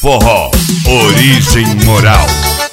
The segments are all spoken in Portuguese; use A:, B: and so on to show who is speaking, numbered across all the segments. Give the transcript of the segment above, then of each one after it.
A: Forró, origem moral.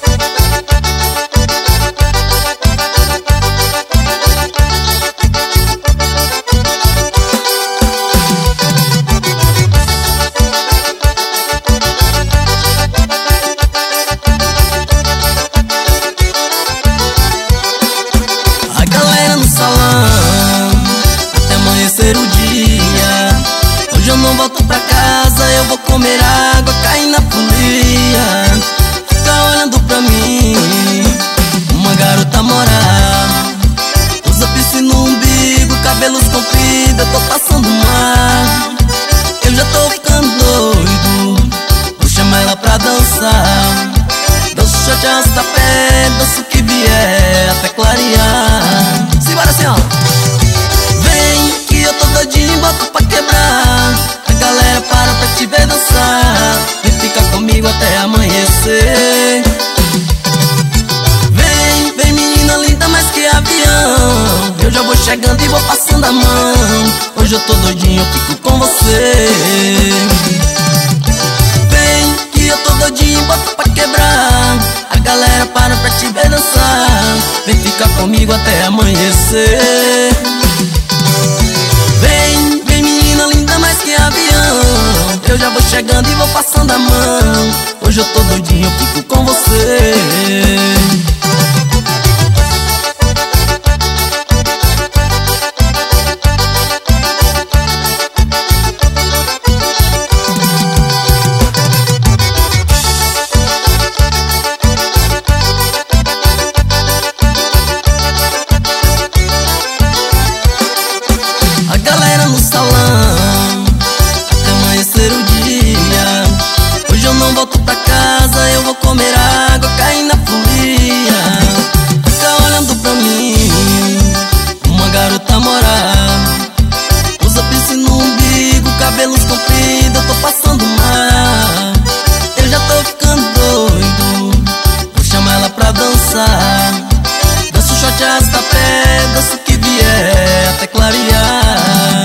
B: A galera no salão, até amanhecer o dia. Hoje eu não volto pra casa, eu vou comer água, cair na folia. Fica olhando pra mim, uma garota moral. Usa piercing no umbigo, cabelos compridos, eu tô passando mal. Eu já tô ficando doido, vou chamar ela pra dançar. Danço shot, arrasta-pé, danço o que vier, até clarear. Simbora assim, ó. Vem que eu tô doidinho, boto pra quebrar. A galera para pra te ver dançar. Vem ficar comigo até amanhecer. Vem, vem menina linda mais que avião. Eu já vou chegando e vou passando a mão. Hoje eu tô doidinho, eu fico com você. Vem que eu tô doidinho, boto pra quebrar. A galera para pra te ver dançar. Vem ficar comigo até amanhecer. Vem, vem menina linda mais que avião. Eu já vou chegando e vou passando a mão. Hoje eu tô doidinho, eu fico com você. A galera no salão, até amanhecer o dia. Hoje eu não volto pra casa, eu vou comer água, cair na folia. Fica olhando pra mim, uma garota moral. Usa piercing no umbigo, cabelos compridos, eu tô passando mal. Eu já tô ficando doido, vou chamar ela pra dançar. Danço shot, arrasta-pé, danço o que vier, até clarear.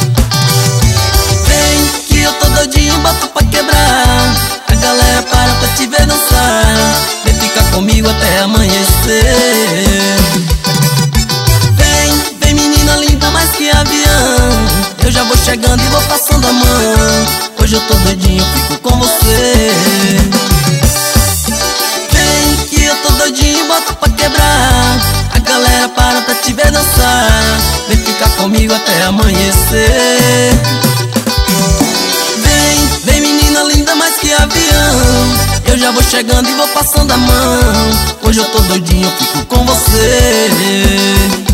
B: Vem que eu tô doidinho, boto pra quebrar. A galera para pra te ver dançar. Vem ficar comigo até amanhecer. Vem, vem menina linda mais que avião. Eu já vou chegando e vou passando a mão. Hoje eu tô doidinho, eu fico com você. Vem que eu tô doidinho, boto pra quebrar. A galera para pra te ver dançar. Vem ficar comigo até amanhecer. Vem, vem menina linda mais que avião. Eu já vou chegando e vou passando a mão. Hoje eu tô doidinho, eu fico com você.